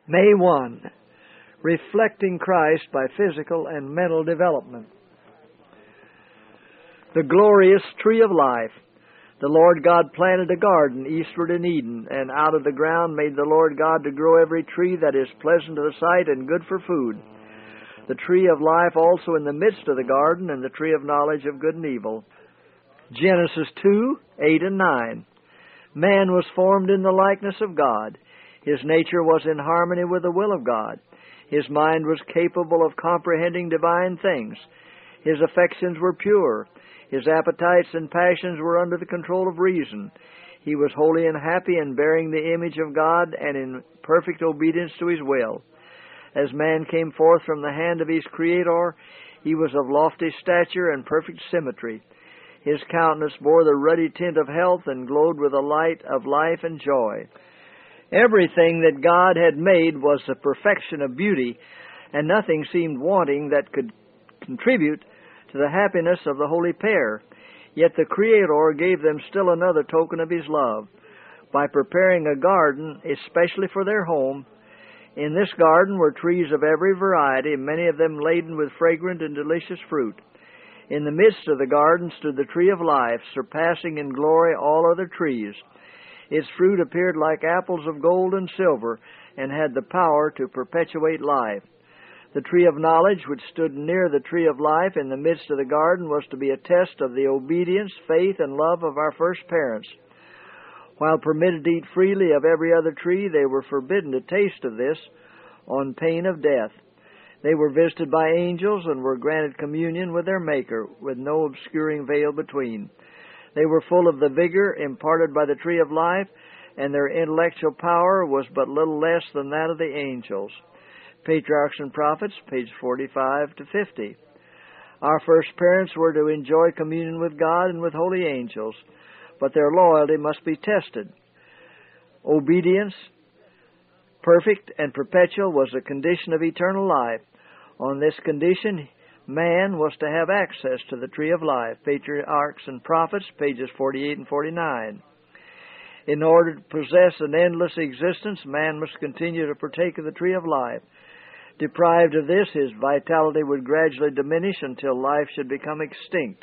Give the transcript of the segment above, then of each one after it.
May 1. Reflecting Christ by physical and mental development. The glorious tree of life. The Lord God planted a garden eastward in Eden, and out of the ground made the Lord God to grow every tree that is pleasant to the sight and good for food. The tree of life also in the midst of the garden, and the tree of knowledge of good and evil. Genesis 2, 8 and 9. Man was formed in the likeness of God. His nature was in harmony with the will of God. His mind was capable of comprehending divine things. His affections were pure. His appetites and passions were under the control of reason. He was holy and happy in bearing the image of God and in perfect obedience to His will. As man came forth from the hand of his Creator, he was of lofty stature and perfect symmetry. His countenance bore the ruddy tint of health and glowed with the light of life and joy. Everything that God had made was the perfection of beauty, and nothing seemed wanting that could contribute to the happiness of the holy pair. Yet the Creator gave them still another token of His love, by preparing a garden especially for their home. In this garden were trees of every variety, many of them laden with fragrant and delicious fruit. In the midst of the garden stood the tree of life, surpassing in glory all other trees. Its fruit appeared like apples of gold and silver, and had the power to perpetuate life. The tree of knowledge, which stood near the tree of life in the midst of the garden, was to be a test of the obedience, faith, and love of our first parents. While permitted to eat freely of every other tree, they were forbidden to taste of this on pain of death. They were visited by angels and were granted communion with their Maker, with no obscuring veil between. They were full of the vigor imparted by the tree of life, and their intellectual power was but little less than that of the angels. Patriarchs and Prophets, page 45 to 50. Our first parents were to enjoy communion with God and with holy angels, but their loyalty must be tested. Obedience, perfect and perpetual, was a condition of eternal life. On this condition, man was to have access to the tree of life. Patriarchs and Prophets, pages 48 and 49. In order to possess an endless existence, man must continue to partake of the tree of life. Deprived of this, his vitality would gradually diminish until life should become extinct.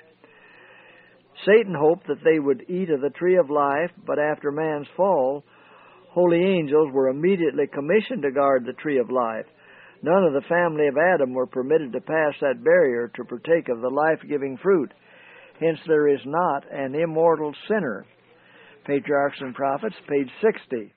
Satan hoped that they would eat of the tree of life, but after man's fall, holy angels were immediately commissioned to guard the tree of life. None of the family of Adam were permitted to pass that barrier to partake of the life-giving fruit. Hence there is not an immortal sinner. Patriarchs and Prophets, page 60.